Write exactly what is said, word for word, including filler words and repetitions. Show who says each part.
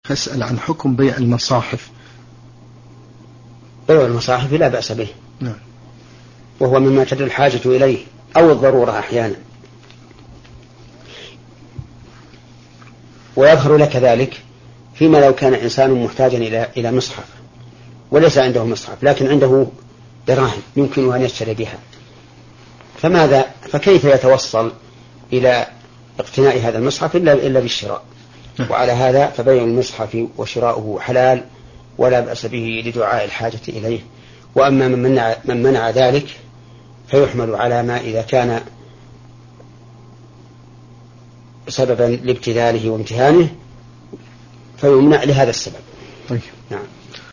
Speaker 1: أسأل عن حكم بيع المصاحف.
Speaker 2: بيع المصاحف لا بأس به.
Speaker 1: نعم.
Speaker 2: وهو مما تدل الحاجة إليه أو الضرورة أحيانا. ويظهر لك ذلك فيما لو كان إنسان محتاجا إلى إلى مصحف وليس عنده مصحف لكن عنده دراهم يمكن أن يشتري بها، فماذا فكيف يتوصل إلى اقتناء هذا المصحف إلا إلا بالشراء؟ وعلى هذا فبيع المصحف وشراؤه حلال ولا بأس به لدعاء الحاجة إليه. وأما من منع, من منع ذلك فيحمل على ما إذا كان سببا لابتلاله وامتهانه فيمنع لهذا السبب.
Speaker 1: طيب.
Speaker 2: نعم.